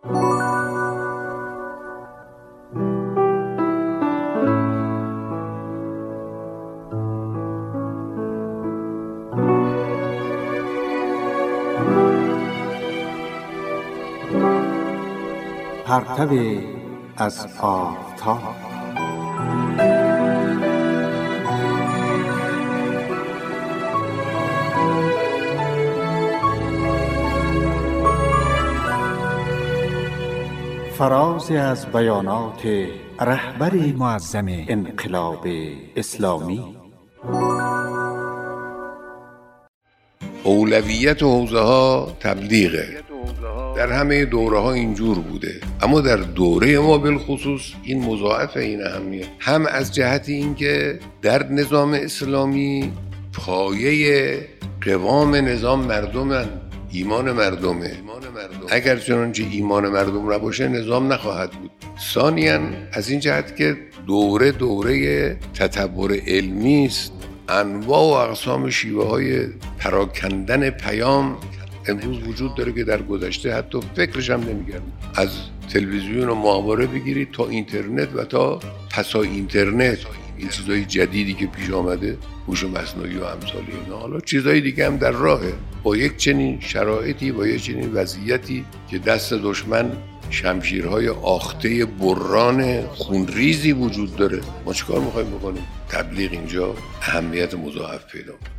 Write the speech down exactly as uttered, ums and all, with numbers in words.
پرتو از آفتاب. فرازی از بیانات رهبر معظم انقلاب اسلامی. اولویت حوزه ها تبلیغه. در همه دوره ها اینجور بوده، اما در دوره ما بالخصوص این مضاعف این اهمیت، هم از جهت اینکه در نظام اسلامی پایه قوام نظام مردمن، ایمان مردمه. اگر چنانچه ایمان مردم نباشه نظام نخواهد بود. ثانیاً از این جهت که دوره دوره تطور علمی است، انواع و اقسام شیوه های پراکندن پیام امروز وجود داره که در گذشته حتی فکرش هم نمی‌کردیم. از تلویزیون و ماهواره بگیرید تا اینترنت و تا پسا اینترنت، این چیزای جدیدی که پیش آمده، هوش مصنوعی و امثال اینا. حالا چیزای دیگه هم در راهه. با یک چنین شرایطی، با یک چنین وضعیتی که دست دشمن شمشیرهای آخته بران خونریزی وجود داره، ما چیکار می‌خوایم بکنیم؟ تبلیغ اینجا اهمیت مضاعف پیدا کنه.